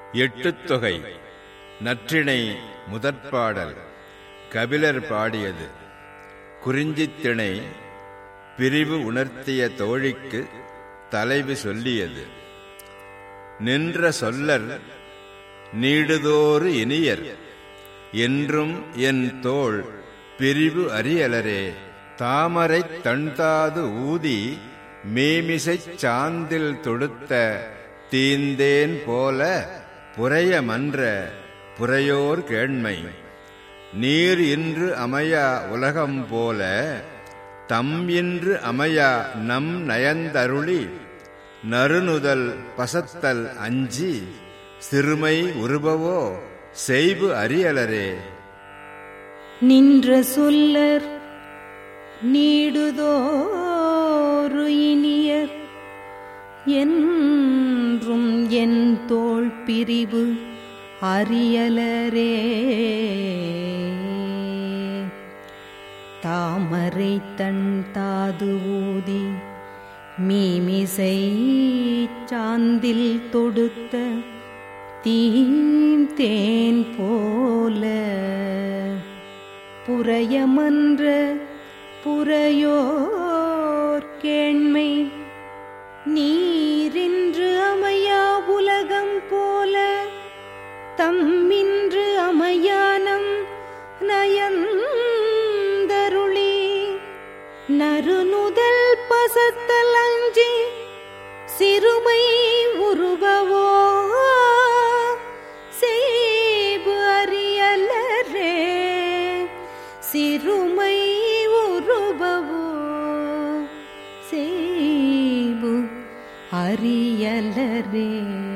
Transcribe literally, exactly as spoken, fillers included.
எட்டுத்தொகை நற்றிணை முதற்பாடல் கபிலர் பாடியது. குறிஞ்சித்திணை பிரிவு உணர்த்திய தோழிக்கு தலைவி சொல்லியது. நின்ற சொல்லர் நீடுதோறு இனியர் என்றும் என் தோள் பிரிவு அறியலரே. தாமரைத் தண்தாது ஊதி மேமிசைச் சாந்தில் தொடுத்த தீந்தேன் போல புரைய மன்ற புரையோர் கேண்மை. நீர் இன்று அமையா உலகம் போல தம் இன்று அமையா நம் நயந்தருளி நறுநுதல் பசத்தல் அஞ்சி சிறுமை உருபவோ செய்பு அறியலரே. நின்ற சொல்லர் நீடுதோறு இனியர் என்றும் என் தோள் பிரிவு அறியலரே. தாமரை தன் தாது ஊதி மீமிசை சாந்தில் தொடுத்த தீந்தேன் போல புரையமன்ற புரையோர் கேண்மை. நீரின்று அமையா உலகம் போல தம்மின்று அமையானம் நயந்தருளி நறுநுதல் பசத்தல் அஞ்சி சிறுமை உருபவோ செய்பு அறியலரே. சிறுமை உருபவோ செய்பு அறியலரே.